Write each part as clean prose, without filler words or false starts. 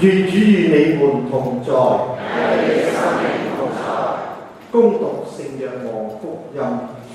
願主與你們同在。恭讀聖若望福音。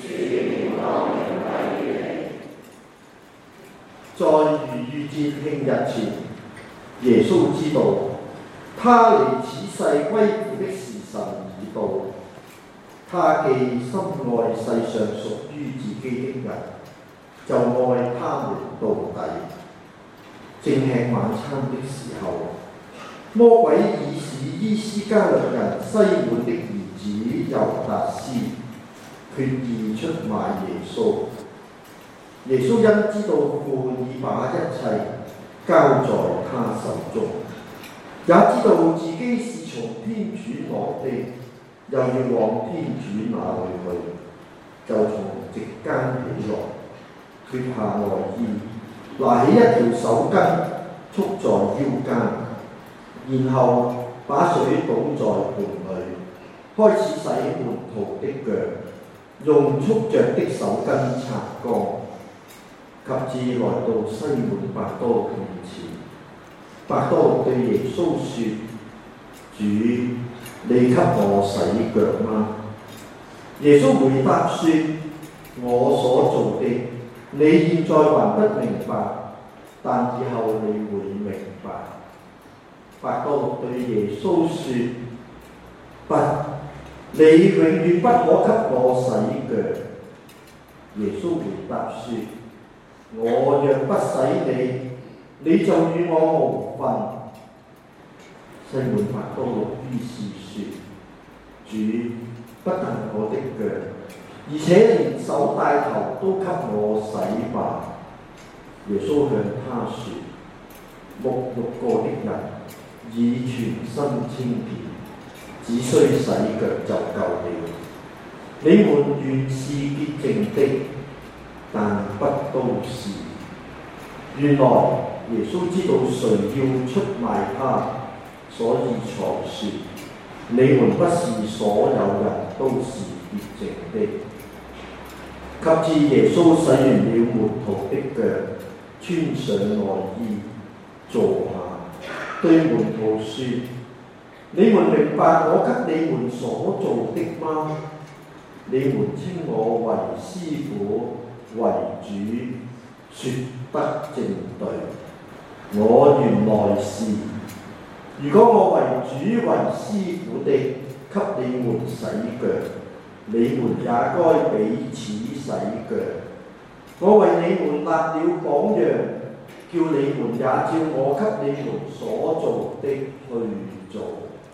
在逾越節慶日前，耶穌知道他離此世歸父的時辰已到。他既深愛世上屬於自己的人，就愛他們到底。正吃晚餐的時候，魔鬼已使伊斯加略人西滿的兒子猶達斯決意出賣耶穌。耶穌因知道父已把一切交在他手中，也知道自己是從天主來的，又要往天主那裏去，就從席間起來，脱下外衣，拿起一條手巾束在腰間，然後把水倒在盆裏，開始洗門徒的腳，用束着的手巾擦乾。及至來到西滿伯多祿面前，伯多祿對耶穌說：主，你給我洗腳嗎？耶穌回答說：我所做的，你現在還不明白，但以後你會明白。伯多祿對耶穌說：不，你永遠不可給我洗腳。耶穌回答說：我若不洗你，你就與我無分。西滿伯多祿於是說：主，不但我的腳，而且連手帶頭都給我洗吧。耶穌向他說：沐浴過的人已全身清潔，只需洗腳就夠了。你們原是潔淨的，但不都是。原來耶穌知道誰要出賣他，所以才說：你們不是所有人都是潔淨的。及至耶穌洗完了門徒的腳，穿上外衣，坐下，對門徒說：你們明白我給你們所做的嗎？你們稱我為師傅，為主，說得正對。我原來是。如果我為主為師傅的，給你們洗腳，你們也該彼此洗腳。我為你們立了榜樣，叫你們也照我給你們所做的去做。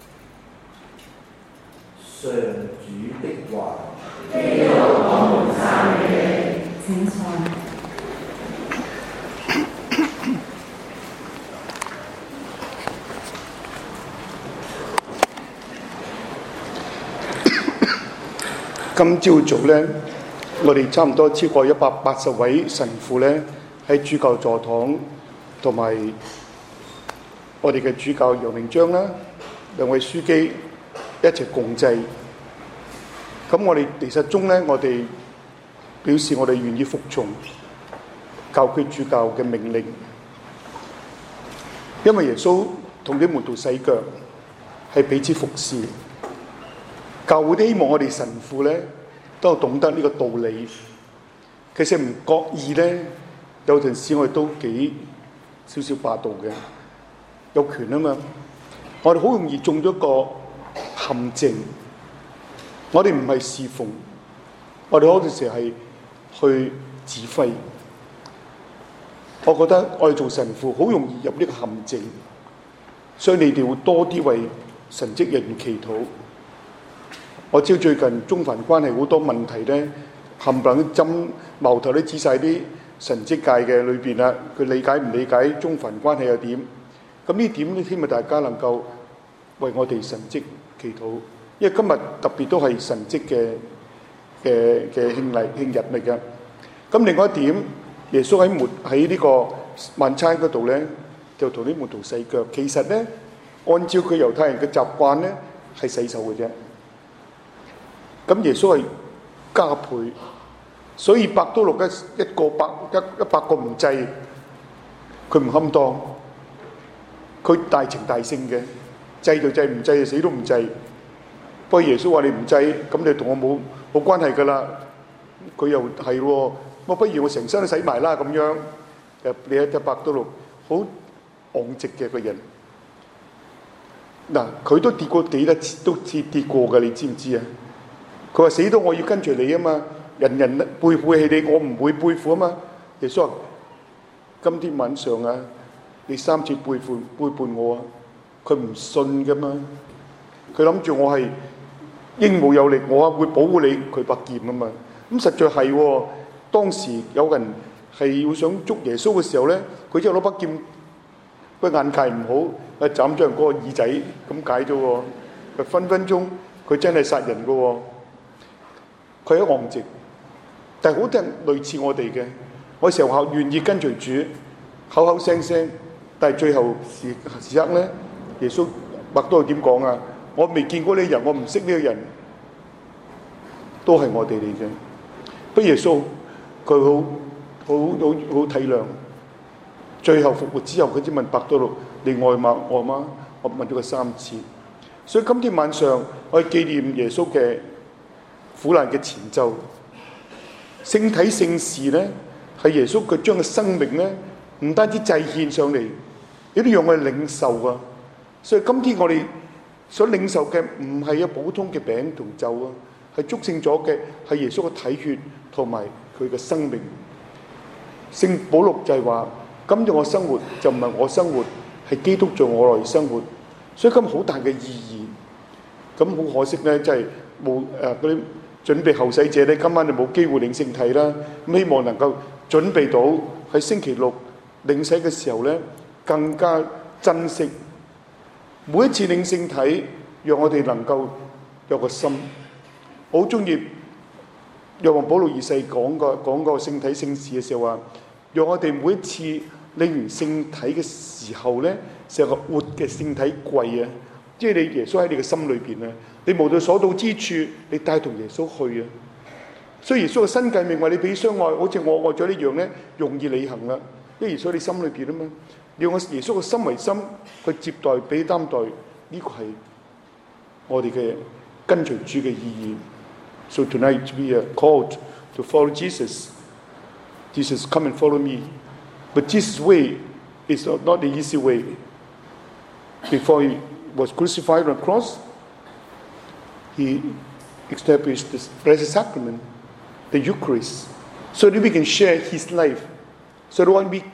上主的話。基督，我們讚美你。 請坐。 今朝早呢，我哋差唔多超過180位神父呢，喺主教座堂同埋我哋嘅主教楊明章啦，兩位書記一齊共祭。咁我哋其實中呢，我哋表示我哋願意服從教區主教嘅命令，因為耶穌同啲門徒洗腳係彼此服侍。教會都希望我哋神父呢都懂得呢個道理。其實唔覺意呢，有陣時我哋都幾少少霸道嘅，有權啊嘛。我哋好容易中咗個陷阱。我哋唔係侍奉，我哋好多時係去指揮。我覺得我哋做神父好容易入呢個陷阱，所以你哋會多啲為神職人員祈禱。我知道最近中梵關係好多問題咧，冚唪唥針矛頭都指晒啲神職界嘅裏邊啦。佢理解唔理解中梵關係又點？咁呢點咧，希望大家能夠為我哋神職祈禱。因為今日特別都係神職嘅慶日嚟嘅。咁另外一點，耶穌喺呢個晚餐嗰度咧，就同啲門徒洗腳。其實咧，按照佢猶太人嘅習慣咧，係洗手嘅啫。咁耶穌係加倍，所以伯多祿100個唔制，佢唔堪當。 佢大情大性嘅，制就制，唔制就死都唔制。不過耶穌話你唔制，咁你同我冇關係㗎啦。佢又係喎，我不如我成身都洗埋啦咁樣。你睇伯多祿好昂直嘅個人，嗱佢都跌過幾多次，都跌過㗎，你知唔知啊？佢話死都我要跟住你啊嘛，人人背棄你，我唔會背負啊嘛。耶穌話：今天晚上啊，你3次背叛我啊！佢唔信㗎嘛，佢諗住我係英武有力，我會保護你佢把劍啊嘛。咁實在係喎，當時有人係要想捉耶穌嘅時候咧，佢之後攞把劍，個眼界唔好，斬咗人嗰個耳仔咁解咗喎。佢分分鐘佢真係殺人㗎喎。佢喺昂直，但係好多人類似我哋嘅，我時候願意跟隨主，口口聲聲，但係最後時刻咧，耶穌伯多祿點講啊？我未見過呢個人，我唔識呢個人，都係我哋嚟嘅。不過耶穌佢好體諒，最後復活之後，佢先問伯多祿：你愛嗎？愛嗎？我問咗佢3次。所以今天晚上我哋紀念耶穌嘅苦難嘅前奏，聖體聖事咧，係耶穌佢將個生命咧，唔單止祭獻上嚟，亦都讓我哋領受啊！所以今天我哋所領受嘅唔係普通嘅餅同酒啊，係祝聖咗嘅係耶穌嘅體血同埋佢嘅生命。聖保祿就係話：今日我生活就唔係我生活，係基督在我內生活。所以今日好大嘅意義。咁好可惜咧，真係冇嗰啲準備後洗者咧，今晚就冇機會領聖體啦。咁希望能夠準備到喺星期六領洗嘅時候咧，更加珍惜每一次領聖體，讓我哋能夠有個心。我好中意若望保祿二世講個聖體聖事嘅時候話，讓我哋每一次領完聖體嘅時候咧，成個活嘅聖體櫃啊！即係你耶穌喺你嘅心裏邊啊！你無論所到之處，你帶同耶穌去啊！所以耶穌嘅新誡命話你彼此相愛，好似我愛咗呢樣咧，容易履行啦。因為耶穌喺你心裏邊啊嘛，用我耶穌嘅心為心去接待，俾擔待，呢個係我哋嘅跟隨主嘅意義。So tonight we are called to follow Jesus. Jesus, come and follow me. But Jesus' way is not the easy way. Before he was crucified on the cross, he established the Blessed Sacrament, the Eucharist, so that we can share his life. So that when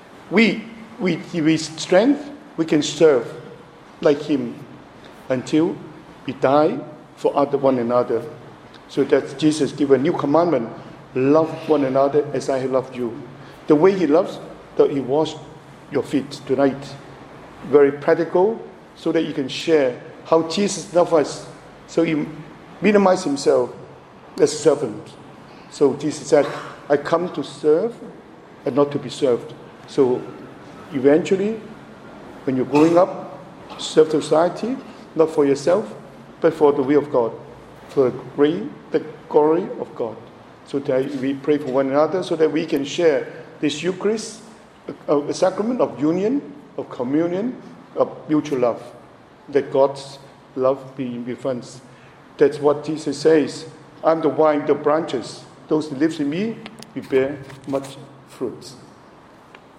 with strength, we can serve like him until we die for one another. So that Jesus gave a new commandment: love one another as I have loved you. The way he loves, that he washed your feet tonight. Very practical, so that you can share how Jesus loved us. So he minimized himself as a servant. So Jesus said, I come to serve and not to be served. So eventually, when you're growing up, serve society, not for yourself, but for the will of God, for the glory of God. So that we pray for one another, so that we can share this Eucharist, a sacrament of union, of communion, of mutual love. That God's love be with us. That's what Jesus says. I'm the vine, the branches. Those who live in me, we bear much fruit.